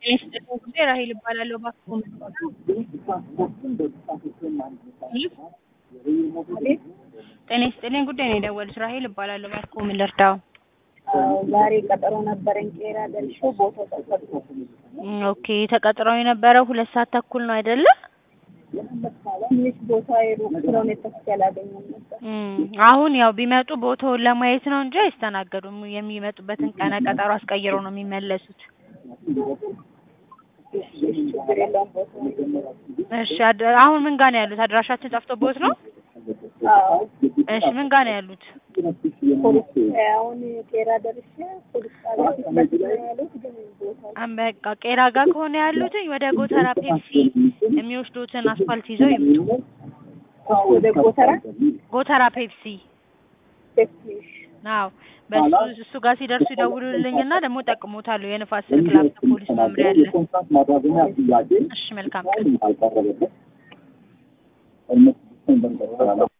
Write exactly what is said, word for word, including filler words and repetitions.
este ራሄል እባላለሁ ባክዎ ጤና ይስጥልኝ ጉዳይ ነው የደወሉት ራሄል እባላለሁ ባክዎ ምን ልርዳው ዛሬ ቀጠሮ ነበረኝ ቄራ ደርሼ ቦታው ተሰጥቶ ኦኬ ተቀጥረው የነበረው ሁለት ሰዓት ተኩል ነው አይደለ ትንሽ ቦታ የሩቅ ስለሆነ ተስከላ አገኘን ነበር አሁን ያው ቢመጡ ቦታውን ለማየት ነው እንጂ አይስተናገዱም የሚመጡበትን ቀነ ቀጠሮ አስቀይረው ነው የሚመለሱት እሺ አሁን ምን ጋር ነው ያሉት አድራሻችን ጠፍቶቦት ነው እሺ ምን ጋር ነው ያሉት አሁን ቄራ ደርሼ ፖሊስ ጣቢያ ያሉት ግን ቦታ አምበቃ ቄራ ጋር ከሆነ ያሉት ወደ ጎተራ ፔፕሲ የሚወስዱትን አስፋልት ይዘው ይምጡ ወደ ጎተራ ጎተራ ፔፕሲ ፔፕሲ አዎ በሱ እሱ ጋር ሲደርሱ ይደውሉልኝና ደግሞ ጠቅሞታለሁ የንፋስ ስልክ ላፍቶ ፖሊስ መምሪያ አለ እሺ መልካም ቀን